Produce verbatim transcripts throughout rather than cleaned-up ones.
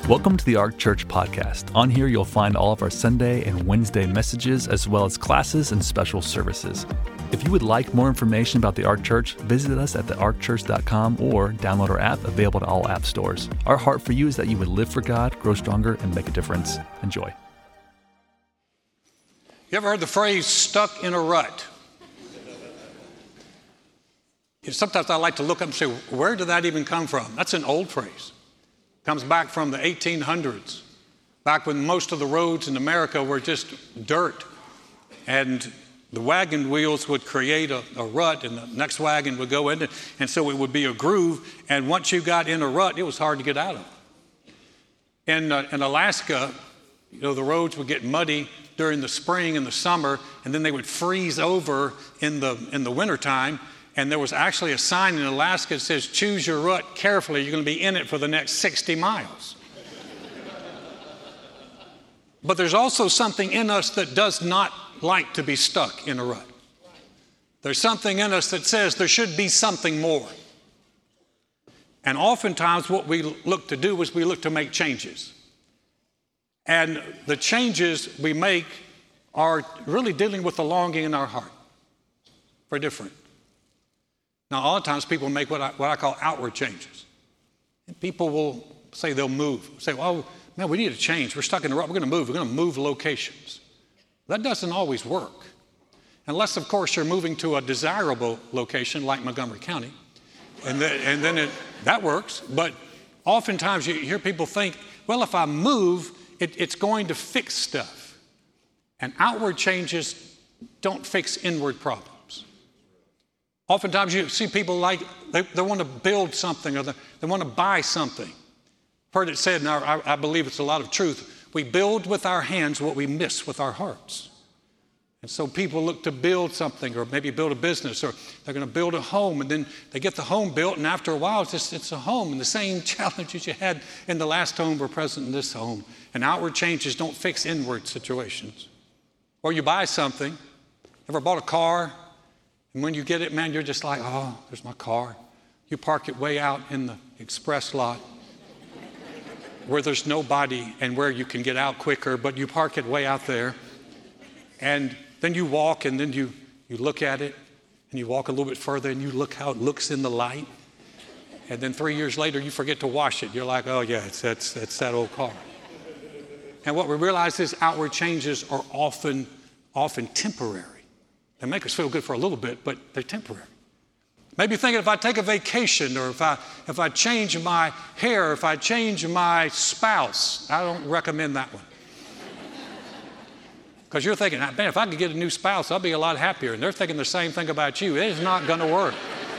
Welcome to the Ark Church podcast. On here, you'll find all of our Sunday and Wednesday messages, as well as classes and special services. If you would like more information about the Ark Church, visit us at the ark church dot com or download our app, available to all app stores. Our heart for you is that you would live for God, grow stronger, and make a difference. Enjoy. You ever heard the phrase, stuck in a rut? Sometimes I like to look up and say, where did that even come from? That's an old phrase. It comes back from the eighteen hundreds, back when most of the roads in America were just dirt. And the wagon wheels would create a, a rut, and the next wagon would go in, and so it would be a groove. And once you got in a rut, it was hard to get out of. In, uh, in Alaska, you know, the roads would get muddy during the spring and the summer, and then they would freeze over in the in the wintertime. And there was actually a sign in Alaska that says, choose your rut carefully. You're going to be in it for the next sixty miles. But there's also something in us that does not like to be stuck in a rut. There's something in us that says there should be something more. And oftentimes what we look to do is we look to make changes. And the changes we make are really dealing with the longing in our heart for different. Now, a lot of times people make what I, what I call outward changes. And people will say they'll move. Say, well, man, we need to change. We're stuck in the rut. We're going to move. We're going to move locations. That doesn't always work. Unless, of course, you're moving to a desirable location like Montgomery County. And, the, and then it, that works. But oftentimes you hear people think, well, if I move, it, it's going to fix stuff. And outward changes don't fix inward problems. Oftentimes you see people like, they, they want to build something or they, they want to buy something. I've heard it said, and I, I believe it's a lot of truth, we build with our hands what we miss with our hearts. And so people look to build something or maybe build a business or they're going to build a home, and then they get the home built, and after a while it's just it's a home, and the same challenges you had in the last home were present in this home. And outward changes don't fix inward situations. Or you buy something. Ever bought a car? And when you get it, man, you're just like, oh, there's my car. You park it way out in the express lot where there's nobody and where you can get out quicker, but you park it way out there. And then you walk, and then you, you look at it, and you walk a little bit further, and you look how it looks in the light. And then three years later, you forget to wash it. You're like, oh, yeah, it's, it's, it's that old car. And what we realize is outward changes are often, often temporary. They make us feel good for a little bit, but they're temporary. Maybe thinking if I take a vacation, or if I if I change my hair, if I change my spouse. I don't recommend that one. Because you're thinking, man, if I could get a new spouse, I'll be a lot happier. And they're thinking the same thing about you. It is not going to work.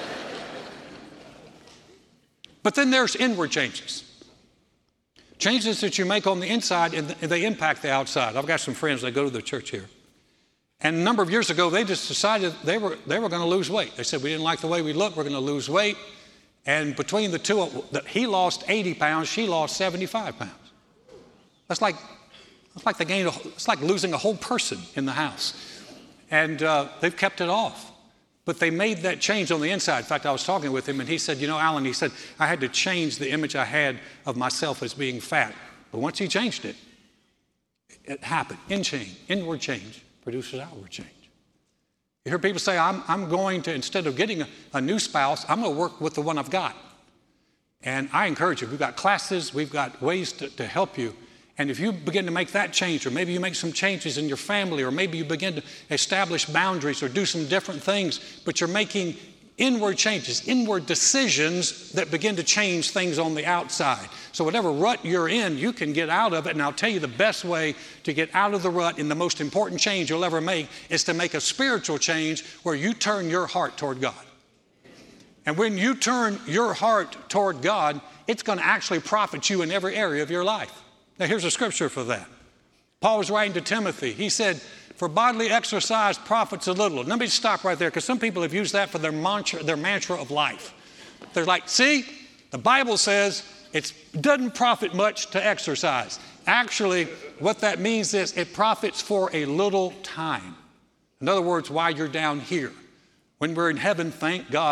But then there's inward changes. Changes that you make on the inside, and they impact the outside. I've got some friends that go to the church here. And a number of years ago, they just decided they were they were going to lose weight. They said, we didn't like the way we look, we're going to lose weight. And between the two, he lost eighty pounds, she lost seventy-five pounds. That's like, that's like they gained, a, it's like losing a whole person in the house. And uh, they've kept it off. But they made that change on the inside. In fact, I was talking with him, and he said, you know, Alan, he said, I had to change the image I had of myself as being fat. But once he changed it, it happened. In change, inward change produces outward change. You hear people say, I'm, I'm going to, instead of getting a, a new spouse, I'm going to work with the one I've got. And I encourage you, we've got classes, we've got ways to, to help you. And if you begin to make that change, or maybe you make some changes in your family, or maybe you begin to establish boundaries or do some different things, but you're making inward changes, inward decisions that begin to change things on the outside. So whatever rut you're in, you can get out of it. And I'll tell you the best way to get out of the rut, and the most important change you'll ever make, is to make a spiritual change where you turn your heart toward God. And when you turn your heart toward God, it's going to actually profit you in every area of your life. Now here's a scripture for that. Paul was writing to Timothy. He said, for bodily exercise profits a little. Let me stop right there, because some people have used that for their mantra, their mantra of life. They're like, see, the Bible says it doesn't profit much to exercise. Actually, what that means is it profits for a little time. In other words, while you're down here. When we're in heaven, thank God,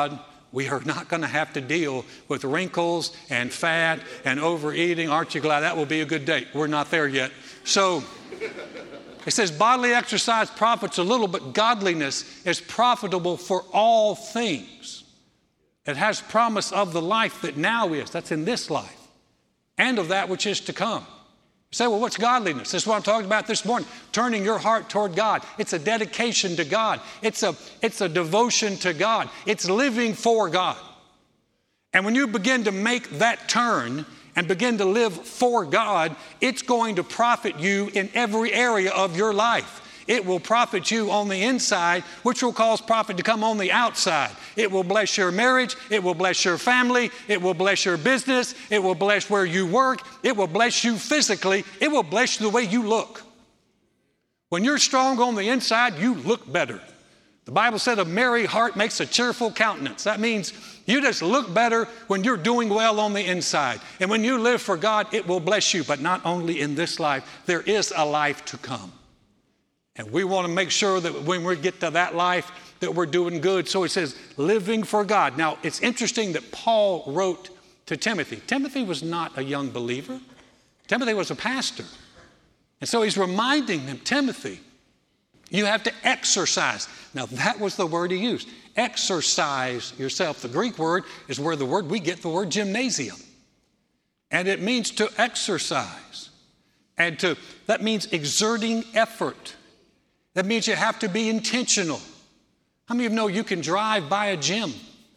we are not going to have to deal with wrinkles and fat and overeating. Aren't you glad? That will be a good day. We're not there yet. So it says bodily exercise profits a little, but godliness is profitable for all things. It has promise of the life that now is, that's in this life, and of that which is to come. You say, well, what's godliness? This is what I'm talking about this morning. Turning your heart toward God. It's a dedication to God. It's a, it's a devotion to God. It's living for God. And when you begin to make that turn and begin to live for God, it's going to profit you in every area of your life. It will profit you on the inside, which will cause profit to come on the outside. It will bless your marriage. It will bless your family. It will bless your business. It will bless where you work. It will bless you physically. It will bless the way you look. When you're strong on the inside, you look better. The Bible said a merry heart makes a cheerful countenance. That means you just look better when you're doing well on the inside. And when you live for God, it will bless you. But not only in this life, there is a life to come. And we want to make sure that when we get to that life, that we're doing good. So it says, living for God. Now, it's interesting that Paul wrote to Timothy. Timothy was not a young believer. Timothy was a pastor. And so he's reminding him, Timothy, you have to exercise. Now, that was the word he used. Exercise yourself. The Greek word is where the word we get the word gymnasium. And it means to exercise. And to that means exerting effort. That means you have to be intentional. How many of you know you can drive by a gym?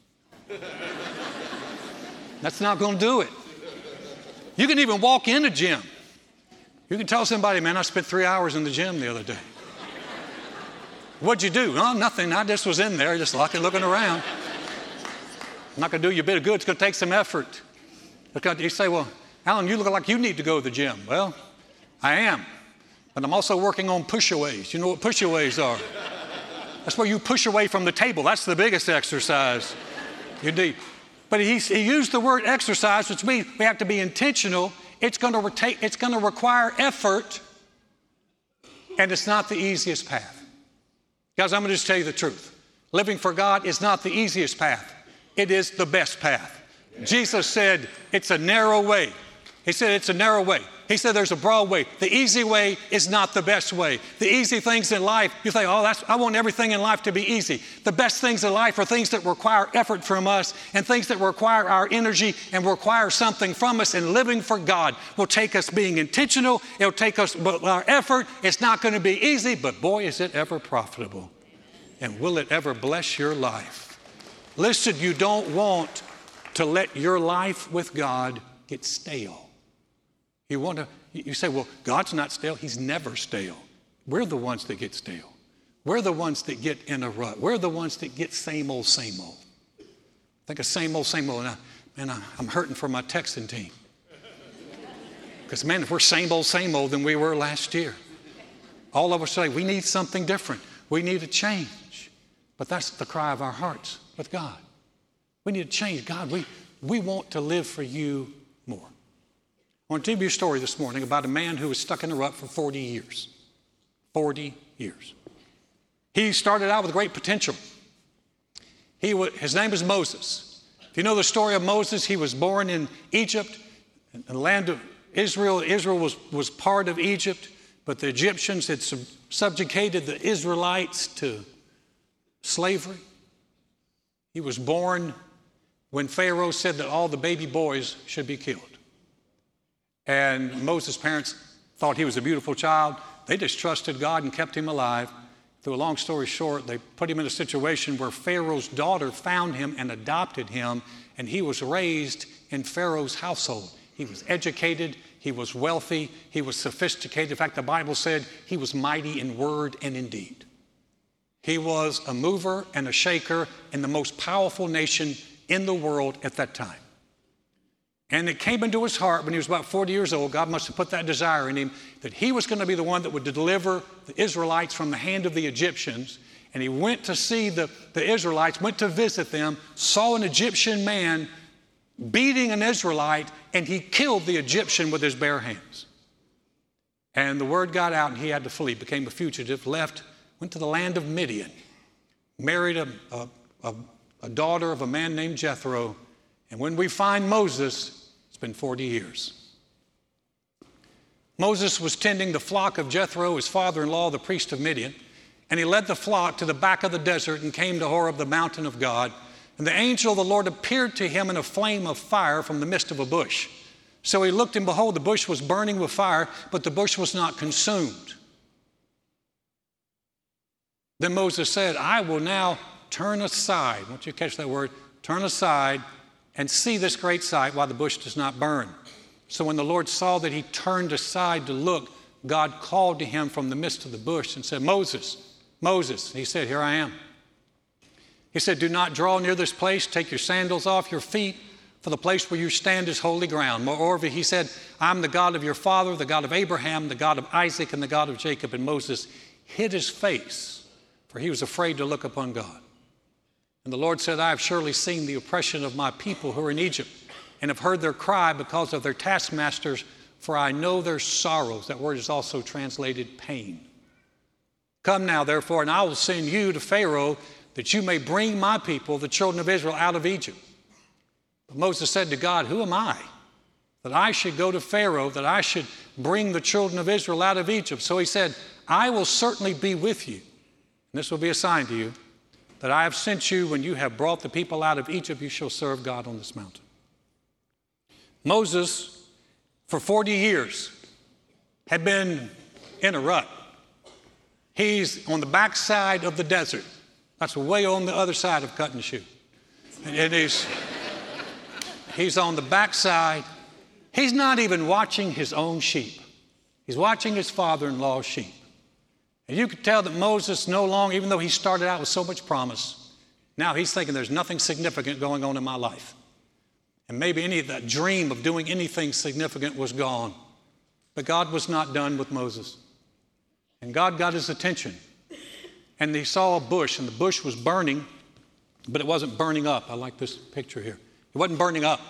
That's not going to do it. You can even walk in a gym. You can tell somebody, man, I spent three hours in the gym the other day. What'd you do? Oh, nothing. I just was in there, just looking, looking around. I'm not going to do you a bit of good. It's going to take some effort. You say, well, Alan, you look like you need to go to the gym. Well, I am. But I'm also working on push-aways. You know what push-aways are? That's where you push away from the table. That's the biggest exercise you need. But he, he used the word exercise, which means we have to be intentional. It's going to take, it's going to require effort, and it's not the easiest path. Guys, I'm going to just tell you the truth. Living for God is not the easiest path. It is the best path. Yeah. Jesus said it's a narrow way. He said it's a narrow way. He said there's a broad way. The easy way is not the best way. The easy things in life, you think, oh, that's, I want everything in life to be easy. The best things in life are things that require effort from us and things that require our energy and require something from us. And living for God will take us being intentional. It'll take us, but our effort, it's not going to be easy, but boy, is it ever profitable. And will it ever bless your life? Listen, you don't want to let your life with God get stale. You want to, you say, well, God's not stale. He's never stale. We're the ones that get stale. We're the ones that get in a rut. We're the ones that get same old, same old. Think of same old, same old. And I, man, I, I'm hurting for my Texan team. Because, man, if we're same old, same old than we were last year, all of us say, we need something different. We need a change. But that's the cry of our hearts with God. We need to change. God, we, we want to live for you more. I want to tell you a story this morning about a man who was stuck in a rut for forty years. forty years. He started out with great potential. He was, his name was Moses. If you know the story of Moses, he was born in Egypt, in the land of Israel. Israel was, was part of Egypt, but the Egyptians had sub, subjugated the Israelites to slavery. He was born when Pharaoh said that all the baby boys should be killed. And Moses' parents thought he was a beautiful child. They just trusted God and kept him alive. Through a long story short, they put him in a situation where Pharaoh's daughter found him and adopted him, and he was raised in Pharaoh's household. He was educated, he was wealthy, he was sophisticated. In fact, the Bible said he was mighty in word and in deed. He was a mover and a shaker in the most powerful nation in the world at that time. And it came into his heart when he was about forty years old, God must have put that desire in him, that he was going to be the one that would deliver the Israelites from the hand of the Egyptians. And he went to see the, the Israelites, went to visit them, saw an Egyptian man beating an Israelite, and he killed the Egyptian with his bare hands. And the word got out, and he had to flee, became a fugitive, left, went to the land of Midian, married a, a, a, a daughter of a man named Jethro. And when we find Moses, it's been forty years. Moses was tending the flock of Jethro, his father-in-law, the priest of Midian, and he led the flock to the back of the desert and came to Horeb, the mountain of God. And the angel of the Lord appeared to him in a flame of fire from the midst of a bush. So he looked, and behold, the bush was burning with fire, but the bush was not consumed. Then Moses said, I will now turn aside. I want you to catch that word. Turn aside and see this great sight while the bush does not burn. So when the Lord saw that he turned aside to look, God called to him from the midst of the bush and said, Moses, Moses. He said, here I am. He said, do not draw near this place. Take your sandals off your feet, for the place where you stand is holy ground. Moreover, he said, I'm the God of your father, the God of Abraham, the God of Isaac, and the God of Jacob. And Moses hid his face, for he was afraid to look upon God. And the Lord said, I have surely seen the oppression of my people who are in Egypt, and have heard their cry because of their taskmasters, for I know their sorrows. That word is also translated pain. Come now, therefore, and I will send you to Pharaoh, that you may bring my people, the children of Israel, out of Egypt. But Moses said to God, who am I, that I should go to Pharaoh, that I should bring the children of Israel out of Egypt? So he said, I will certainly be with you, and this will be a sign to you, that I have sent you. When you have brought the people out of Egypt, you shall serve God on this mountain. Moses, for forty years, had been in a rut. He's on the backside of the desert. That's way on the other side of Cut and Shoe. And he's, he's on the backside. He's not even watching his own sheep. He's watching his father-in-law's sheep. And you could tell that Moses no longer, even though he started out with so much promise, now he's thinking there's nothing significant going on in my life. And maybe any of that dream of doing anything significant was gone. But God was not done with Moses. And God got his attention. And he saw a bush, and the bush was burning, but it wasn't burning up. I like this picture here. It wasn't burning up.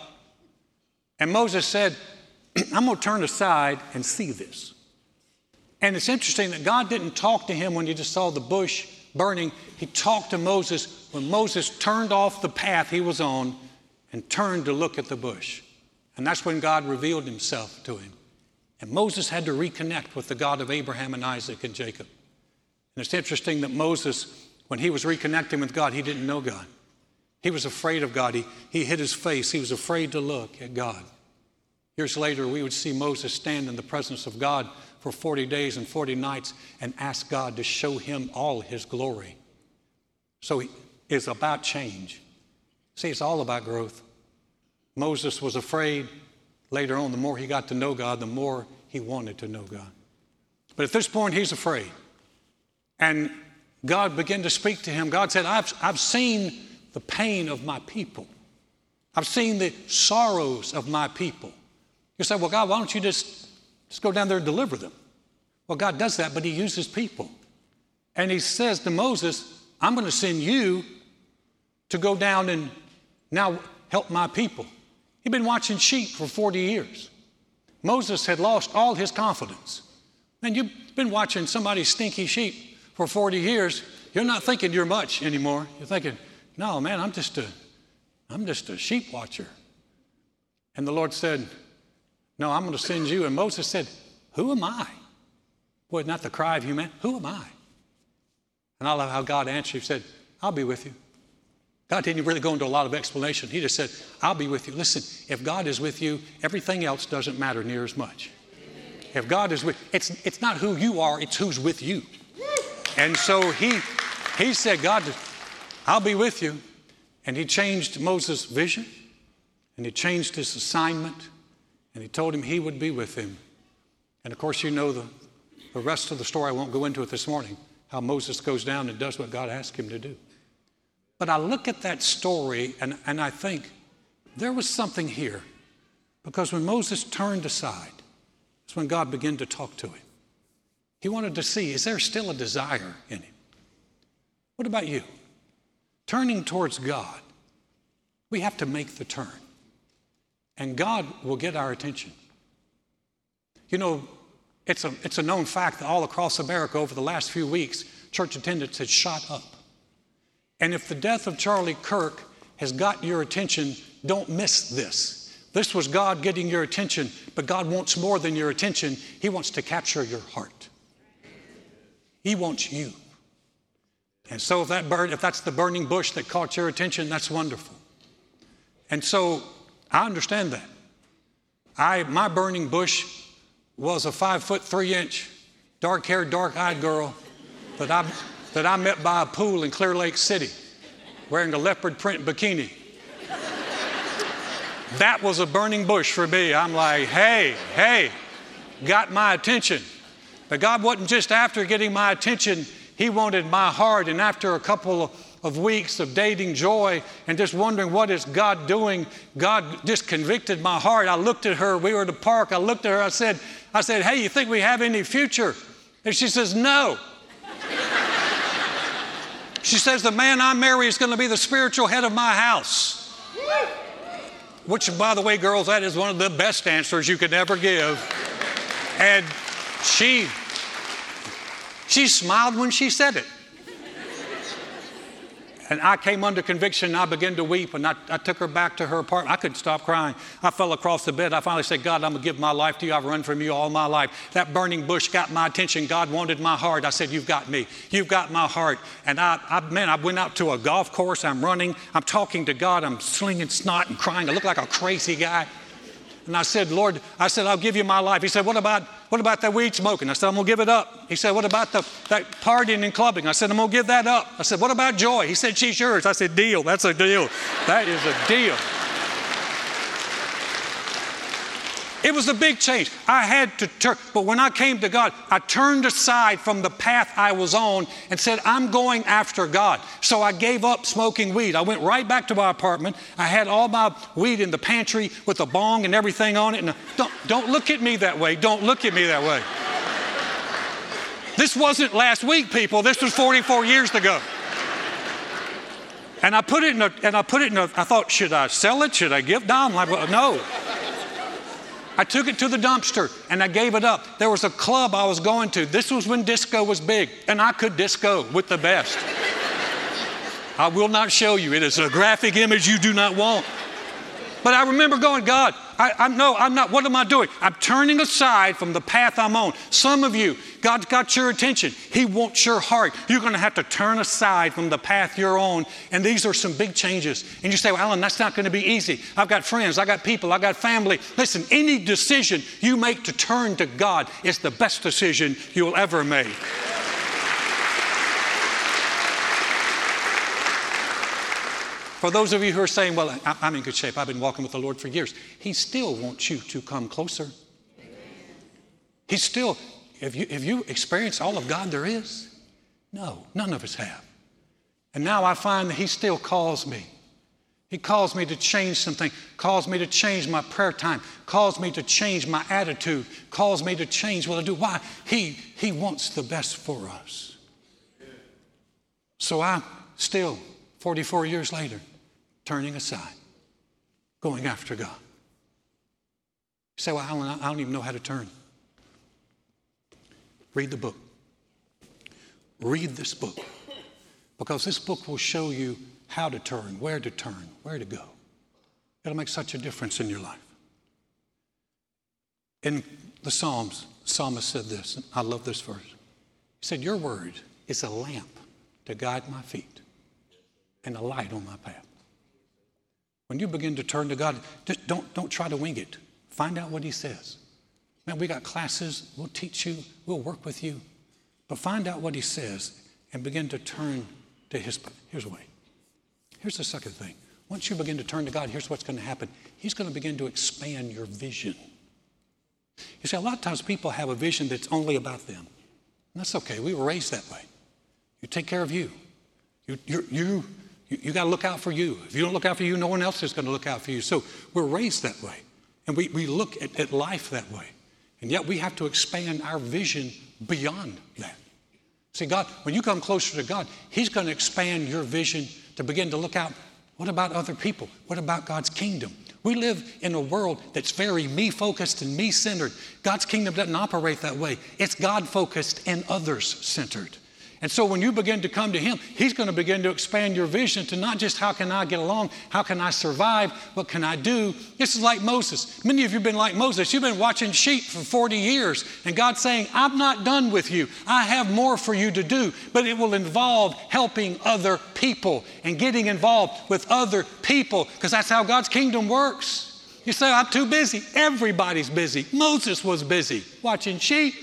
And Moses said, I'm going to turn aside and see this. And it's interesting that God didn't talk to him when he just saw the bush burning. He talked to Moses when Moses turned off the path he was on and turned to look at the bush. And that's when God revealed himself to him. And Moses had to reconnect with the God of Abraham and Isaac and Jacob. And it's interesting that Moses, when he was reconnecting with God, he didn't know God. He was afraid of God. He, he hid his face. He was afraid to look at God. Years later, we would see Moses stand in the presence of God for forty days and forty nights and ask God to show him all his glory. So it's about change. See, it's all about growth. Moses was afraid. Later on, the more he got to know God, the more he wanted to know God. But at this point, he's afraid. And God began to speak to him. God said, I've, I've seen the pain of my people. I've seen the sorrows of my people. You say, well, God, why don't you just, just go down there and deliver them? Well, God does that, but he uses people. And he says to Moses, I'm going to send you to go down and now help my people. He'd been watching sheep for forty years. Moses had lost all his confidence. Man, you've been watching somebody's stinky sheep for forty years. You're not thinking you're much anymore. You're thinking, no, man, I'm just a, I'm just a sheep watcher. And the Lord said, no, I'm going to send you. And Moses said, who am I? Boy, not the cry of humanity. Who am I? And I love how God answered. He said, I'll be with you. God didn't really go into a lot of explanation. He just said, I'll be with you. Listen, if God is with you, everything else doesn't matter near as much. If God is with, it's, it's not who you are, it's who's with you. And so he, he said, God, I'll be with you. And he changed Moses' vision, and he changed his assignment, and he told him he would be with him. And of course, you know the, the rest of the story. I won't go into it this morning, how Moses goes down and does what God asked him to do. But I look at that story and, and I think there was something here, because when Moses turned aside, it's when God began to talk to him. He wanted to see, is there still a desire in him? What about you? Turning towards God, we have to make the turn. And God will get our attention. You know, it's a, it's a known fact that all across America over the last few weeks, church attendance has shot up. And if the death of Charlie Kirk has got your attention, don't miss this. This was God getting your attention, but God wants more than your attention. He wants to capture your heart. He wants you. And so if, that burn, if that's the burning bush that caught your attention, that's wonderful. And so I understand that. I, my burning bush was a five foot, three inch, dark haired, dark eyed girl that I, that I met by a pool in Clear Lake City wearing a leopard print bikini. That was a burning bush for me. I'm like, hey, hey, got my attention. But God wasn't just after getting my attention, He wanted my heart. And after a couple of weeks of dating Joy and just wondering what is God doing, God just convicted my heart. I looked at her. We were at the park. I looked at her. I said, I said, hey, you think we have any future? And she says, no. She says, the man I marry is going to be the spiritual head of my house. Which, by the way, girls, that is one of the best answers you could ever give. And she, she smiled when she said it. And I came under conviction, and I began to weep, and I, I took her back to her apartment. I couldn't stop crying. I fell across the bed. I finally said, God, I'm going to give my life to you. I've run from you all my life. That burning bush got my attention. God wanted my heart. I said, you've got me. You've got my heart. And I, I man, I went out to a golf course. I'm running. I'm talking to God. I'm slinging snot and crying. I look like a crazy guy. And I said, Lord, I said, I'll give you my life. He said, what about what about that weed smoking? I said, I'm going to give it up. He said, what about the that partying and clubbing? I said, I'm going to give that up. I said, what about Joy? He said, she's yours. I said, deal. That's a deal. That is a deal. It was a big change. I had to turn. But when I came to God, I turned aside from the path I was on and said, I'm going after God. So I gave up smoking weed. I went right back to my apartment. I had all my weed in the pantry with a bong and everything on it. And don't, don't look at me that way. Don't look at me that way. This wasn't last week, people. This was forty-four years ago. And I put it in a, and I put it in a, I thought, should I sell it? Should I give? No, I'm like, well, no. I took it to the dumpster and I gave it up. There was a club I was going to. This was when disco was big, and I could disco with the best. I will not show you. It is a graphic image you do not want. But I remember going, God, I, I no, I'm not. What am I doing? I'm turning aside from the path I'm on. Some of you, God's got your attention. He wants your heart. You're going to have to turn aside from the path you're on. And these are some big changes. And you say, well, Alan, that's not going to be easy. I've got friends. I got people. I got family. Listen, any decision you make to turn to God is the best decision you'll ever make. For those of you who are saying, well, I'm in good shape. I've been walking with the Lord for years. He still wants you to come closer. He still, have you, have you experienced all of God there is? No, none of us have. And now I find that He still calls me. He calls me to change something, calls me to change my prayer time, calls me to change my attitude, calls me to change what I do. Why? He, he wants the best for us. So I'm still, forty-four years later, turning aside, going after God. You say, well, Alan, I don't even know how to turn. Read the book. Read this book. Because this book will show you how to turn, where to turn, where to go. It'll make such a difference in your life. In the Psalms, the psalmist said this, and I love this verse. He said, your word is a lamp to guide my feet and a light on my path. When you begin to turn to God, just don't, don't try to wing it. Find out what He says. Man, we got classes. We'll teach you. We'll work with you. But find out what He says and begin to turn to His. Here's a way. Here's the second thing. Once you begin to turn to God, here's what's going to happen. He's going to begin to expand your vision. You see, a lot of times people have a vision that's only about them. And that's okay. We were raised that way. You take care of you. You, you, you, you, you got to look out for you. If you don't look out for you, no one else is going to look out for you. So we're raised that way. And we, we look at, at life that way. And yet we have to expand our vision beyond that. See, God, when you come closer to God, He's going to expand your vision to begin to look out. What about other people? What about God's kingdom? We live in a world that's very me-focused and me-centered. God's kingdom doesn't operate that way. It's God-focused and others-centered. And so when you begin to come to him, he's going to begin to expand your vision to not just how can I get along, how can I survive, what can I do? This is like Moses. Many of you have been like Moses. You've been watching sheep for forty years, and God's saying, I'm not done with you. I have more for you to do, but it will involve helping other people and getting involved with other people, because that's how God's kingdom works. You say, I'm too busy. Everybody's busy. Moses was busy watching sheep.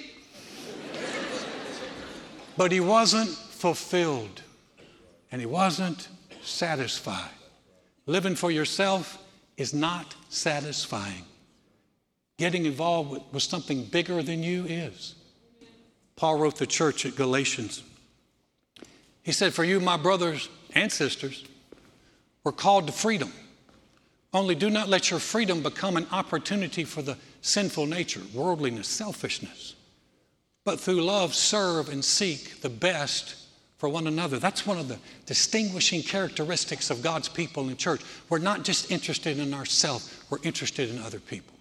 But he wasn't fulfilled, and he wasn't satisfied. Living for yourself is not satisfying. Getting involved with, with something bigger than you is. Paul wrote the church at Galatians. He said, for you, my brothers and sisters, were called to freedom. Only do not let your freedom become an opportunity for the sinful nature, worldliness, selfishness. But through love, serve and seek the best for one another. That's one of the distinguishing characteristics of God's people in the church. We're not just interested in ourselves, we're interested in other people.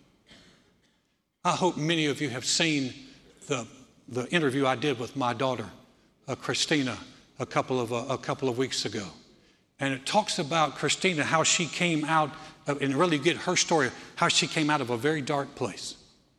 I hope many of you have seen the, the interview I did with my daughter, uh, Christina, a couple of, uh, a couple of weeks ago. And it talks about Christina, how she came out, of, and really get her story, how she came out of a very dark place.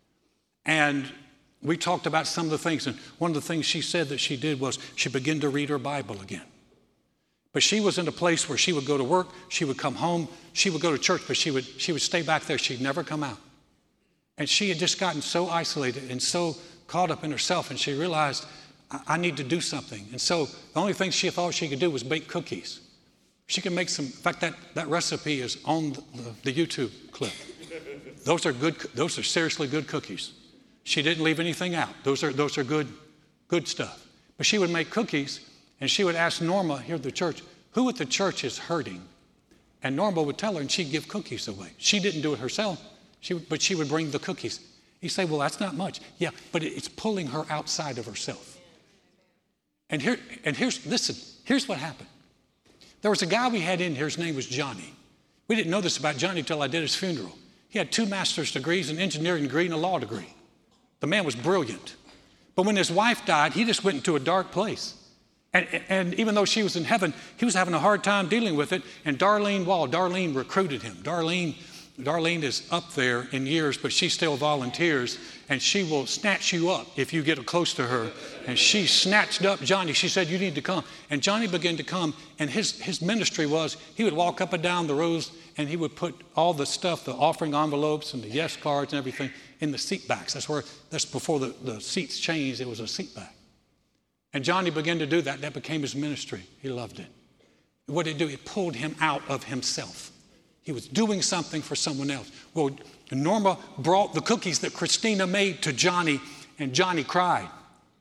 And we talked about some of the things, and one of the things she said that she did was she began to read her Bible again. But she was in a place where she would go to work, she would come home, she would go to church, but she would, she would stay back there. She'd never come out. And she had just gotten so isolated and so caught up in herself, and she realized, I, I need to do something. And so the only thing she thought she could do was bake cookies. She can make some, in fact, that, that recipe is on the, the, the YouTube clip. Those are good, those are seriously good cookies. She didn't leave anything out. Those are, those are good, good stuff. But she would make cookies, and she would ask Norma here at the church, who at the church is hurting? And Norma would tell her, and she'd give cookies away. She didn't do it herself, she would, but she would bring the cookies. You say, well, that's not much. Yeah, but it's pulling her outside of herself. And here, and here's, listen, here's what happened. There was a guy we had in here, his name was Johnny. We didn't know this about Johnny until I did his funeral. He had two master's degrees, an engineering degree and a law degree. The man was brilliant. But when his wife died, he just went into a dark place. And, and even though she was in heaven, he was having a hard time dealing with it. And Darlene Wall, Darlene recruited him. Darlene, Darlene is up there in years, but she still volunteers. And she will snatch you up if you get close to her. And she snatched up Johnny. She said, you need to come. And Johnny began to come. And his, his ministry was, he would walk up and down the rows, and he would put all the stuff, the offering envelopes and the yes cards and everything, in the seat backs. That's where, that's before the, the seats changed, it was a seat back. And Johnny began to do that. That became his ministry. He loved it. What did it do? It pulled him out of himself. He was doing something for someone else. Well, Norma brought the cookies that Christina made to Johnny, and Johnny cried.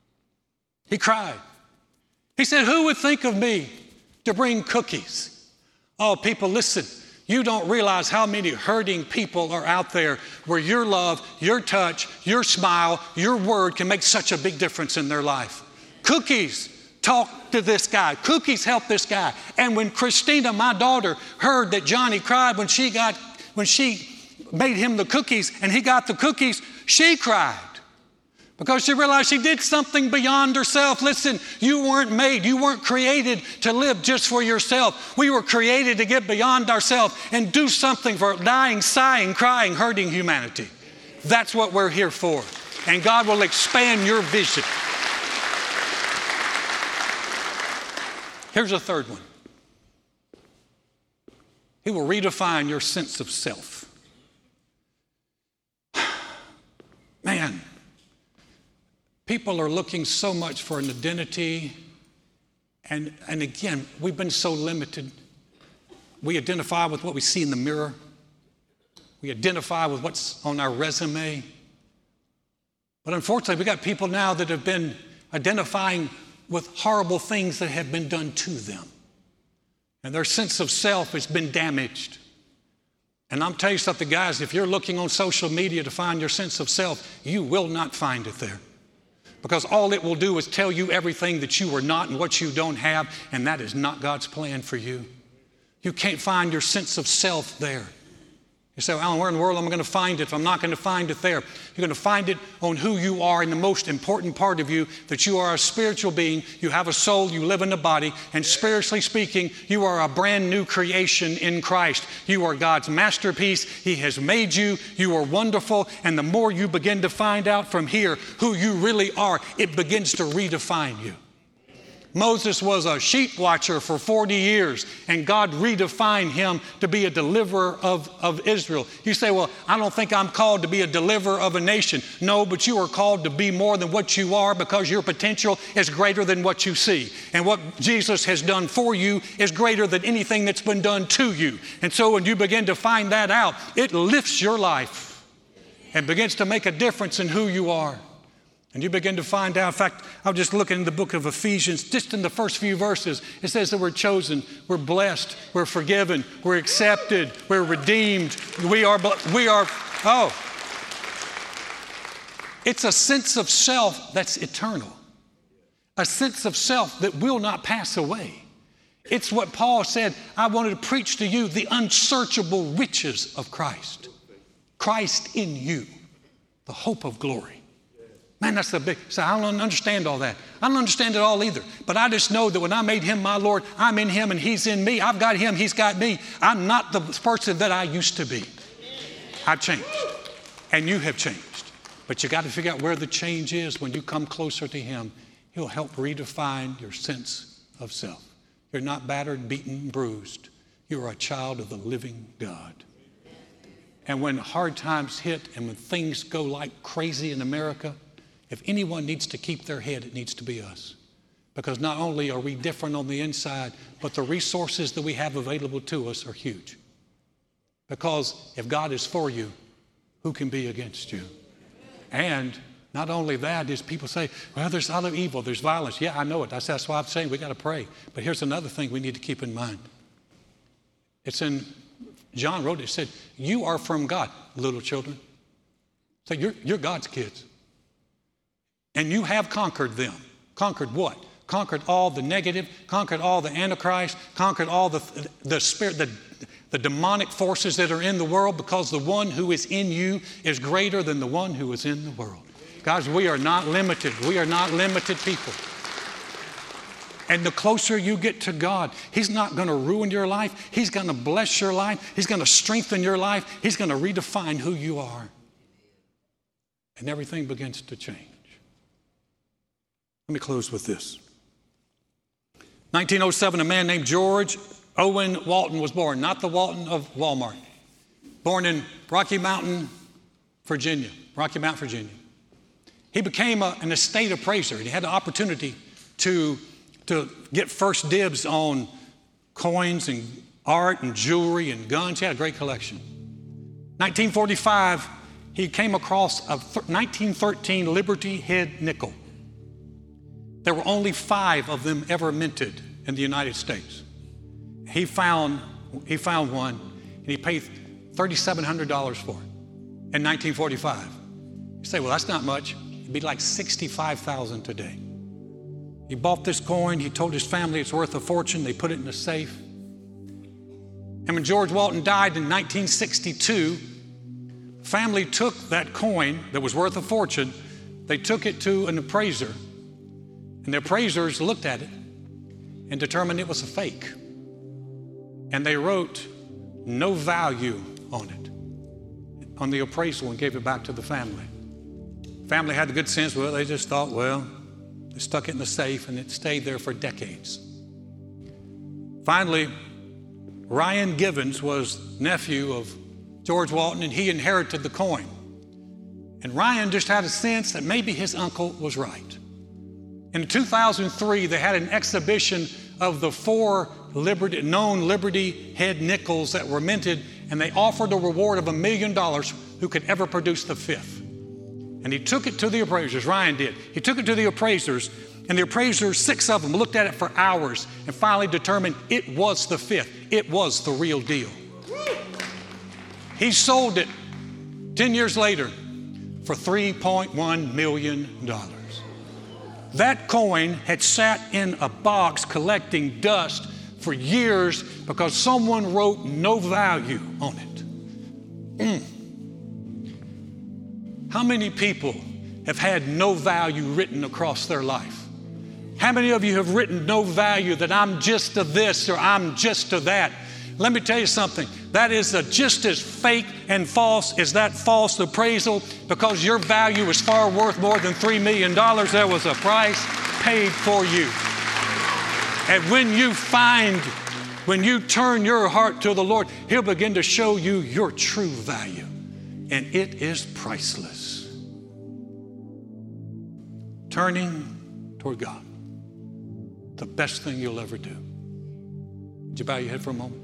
He cried. He said, who would think of me to bring cookies? Oh, people, listen. You don't realize how many hurting people are out there where your love, your touch, your smile, your word can make such a big difference in their life. Cookies talk to this guy. Cookies help this guy. And when Christina, my daughter, heard that Johnny cried when she got, when she made him the cookies and he got the cookies, she cried. Because she realized she did something beyond herself. Listen, you weren't made, you weren't created to live just for yourself. We were created to get beyond ourselves and do something for dying, sighing, crying, hurting humanity. That's what we're here for. And God will expand your vision. Here's a third one. He will redefine your sense of self. Man. People are looking so much for an identity. And, and again, we've been so limited. We identify with what we see in the mirror. We identify with what's on our resume. But unfortunately, we got people now that have been identifying with horrible things that have been done to them. And their sense of self has been damaged. And I'm telling you something, guys, if you're looking on social media to find your sense of self, you will not find it there. Because all it will do is tell you everything that you are not and what you don't have, and that is not God's plan for you. You can't find your sense of self there. You say, well, Alan, where in the world am I going to find it if I'm not going to find it there? You're going to find it on who you are and the most important part of you, that you are a spiritual being. You have a soul, you live in a body, and spiritually speaking, you are a brand new creation in Christ. You are God's masterpiece. He has made you. You are wonderful. And the more you begin to find out from here who you really are, it begins to redefine you. Moses was a sheep watcher for forty years, and God redefined him to be a deliverer of, of Israel. You say, well, I don't think I'm called to be a deliverer of a nation. No, but you are called to be more than what you are, because your potential is greater than what you see. And what Jesus has done for you is greater than anything that's been done to you. And so when you begin to find that out, it lifts your life and begins to make a difference in who you are. And you begin to find out. In fact, I was just looking in the book of Ephesians, just in the first few verses, it says that we're chosen, we're blessed, we're forgiven, we're accepted, we're redeemed, we are, we are, oh. It's a sense of self that's eternal, a sense of self that will not pass away. It's what Paul said, I wanted to preach to you the unsearchable riches of Christ. Christ in you, the hope of glory. Man, that's the big, so I don't understand all that. I don't understand it all either. But I just know that when I made him my Lord, I'm in him and he's in me. I've got him, he's got me. I'm not the person that I used to be. I've changed. And you have changed. But you got to figure out where the change is. When you come closer to him, he'll help redefine your sense of self. You're not battered, beaten, bruised. You are a child of the living God. And when hard times hit and when things go like crazy in America, if anyone needs to keep their head, it needs to be us. Because not only are we different on the inside, but the resources that we have available to us are huge. Because if God is for you, who can be against you? And not only that, is people say, well, there's other evil, there's violence. Yeah, I know it. That's, that's why I'm saying we got to pray. But here's another thing we need to keep in mind. It's in, John wrote it, it said, you are from God, little children. So you're, you're God's kids. And you have conquered them. Conquered what? Conquered all the negative, conquered all the Antichrist, conquered all the, the spirit, the, the demonic forces that are in the world, because the one who is in you is greater than the one who is in the world. Guys, we are not limited. We are not limited people. And the closer you get to God, he's not going to ruin your life. He's going to bless your life. He's going to strengthen your life. He's going to redefine who you are. And everything begins to change. Let me close with this. nineteen oh seven, a man named George Owen Walton was born, not the Walton of Walmart. Born in Rocky Mountain, Virginia, Rocky Mount, Virginia. He became a, an estate appraiser, and he had the opportunity to, to get first dibs on coins and art and jewelry and guns. He had a great collection. nineteen forty-five, he came across a nineteen thirteen Liberty Head nickel. There were only five of them ever minted in the United States. He found, he found one, and he paid three thousand seven hundred dollars for it in nineteen forty-five. You say, well, that's not much. It'd be like sixty-five thousand dollars today. He bought this coin. He told his family it's worth a fortune. They put it in a safe. And when George Walton died in nineteen sixty-two, family took that coin that was worth a fortune. They took it to an appraiser. And the appraisers looked at it and determined it was a fake. And they wrote no value on it, on the appraisal, and gave it back to the family. Family had the good sense, well, they just thought, well, they stuck it in the safe and it stayed there for decades. Finally, Ryan Givens was nephew of George Walton, and he inherited the coin. And Ryan just had a sense that maybe his uncle was right. In two thousand three, they had an exhibition of the four Liberty, known Liberty Head nickels that were minted, and they offered a reward of a million dollars who could ever produce the fifth. And he took it to the appraisers, Ryan did. He took it to the appraisers, and the appraisers, six of them, looked at it for hours and finally determined it was the fifth. It was the real deal. He sold it ten years later for three point one million dollars. That coin had sat in a box collecting dust for years because someone wrote no value on it. Mm. How many people have had no value written across their life? How many of you have written no value, that I'm just to this or I'm just to that? Let me tell you something. That is a, just as fake and false as that false appraisal, because your value is far worth more than three million dollars. There was a price paid for you. And when you find, when you turn your heart to the Lord, He'll begin to show you your true value. And it is priceless. Turning toward God. The best thing you'll ever do. Would you bow your head for a moment?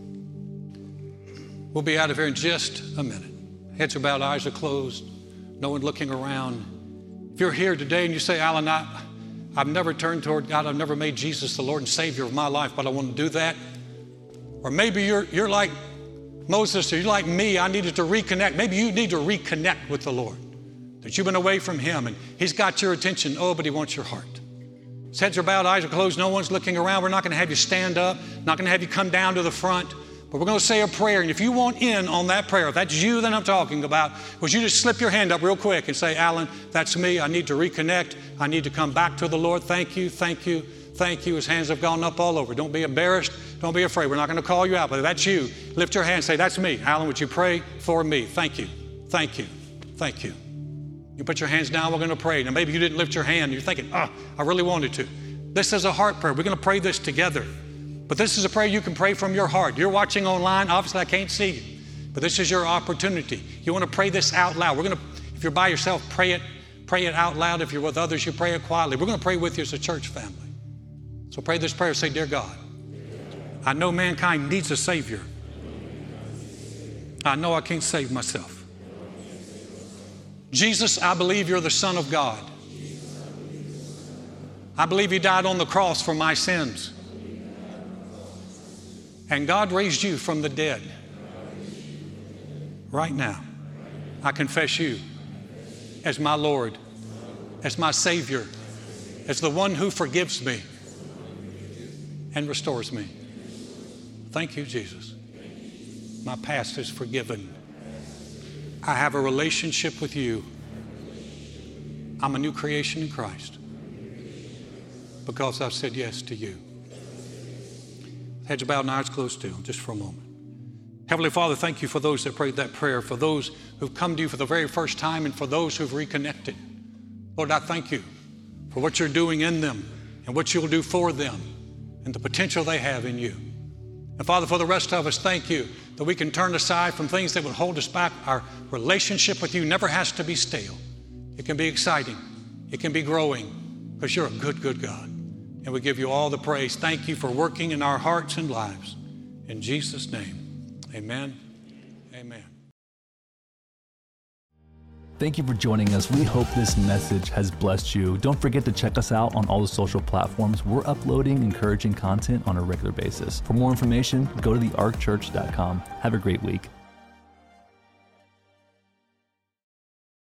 We'll be out of here in just a minute. Heads are bowed, eyes are closed, no one looking around. If you're here today and you say, Alan, I, I've never turned toward God, I've never made Jesus the Lord and Savior of my life, but I want to do that. Or maybe you're, you're like Moses, or you're like me, I needed to reconnect. Maybe you need to reconnect with the Lord, that you've been away from Him and He's got your attention. Oh, but He wants your heart. His heads are bowed, eyes are closed, no one's looking around. We're not going to have you stand up, not going to have you come down to the front, but we're going to say a prayer. And if you want in on that prayer, if that's you that I'm talking about, would you just slip your hand up real quick and say, Alan, that's me. I need to reconnect. I need to come back to the Lord. Thank you, thank you, thank you. His hands have gone up all over. Don't be embarrassed. Don't be afraid. We're not going to call you out, but if that's you, lift your hand and say, that's me. Alan, would you pray for me? Thank you, thank you, thank you. You put your hands down, we're going to pray. Now, maybe you didn't lift your hand. You're thinking, oh, I really wanted to. This is a heart prayer. We're going to pray this together. But this is a prayer you can pray from your heart. You're watching online. Obviously, I can't see you. But this is your opportunity. You want to pray this out loud. We're going to, if you're by yourself, pray it. Pray it out loud. If you're with others, you pray it quietly. We're going to pray with you as a church family. So pray this prayer. Say, Dear God, I know mankind needs a Savior. I know I can't save myself. Jesus, I believe you're the Son of God. I believe you died on the cross for my sins. And God raised you from the dead. Right now, I confess you as my Lord, as my Savior, as the one who forgives me and restores me. Thank you, Jesus. My past is forgiven. I have a relationship with you. I'm a new creation in Christ because I've said yes to you. Heads bowed and eyes closed still, just for a moment. Heavenly Father, thank you for those that prayed that prayer, for those who've come to you for the very first time, and for those who've reconnected. Lord, I thank you for what you're doing in them and what you'll do for them and the potential they have in you. And Father, for the rest of us, thank you that we can turn aside from things that would hold us back. Our relationship with you never has to be stale. It can be exciting. It can be growing, because you're a good, good God. And we give you all the praise. Thank you for working in our hearts and lives. In Jesus' name, amen. Amen. Thank you for joining us. We hope this message has blessed you. Don't forget to check us out on all the social platforms. We're uploading encouraging content on a regular basis. For more information, go to the ark church dot com. Have a great week.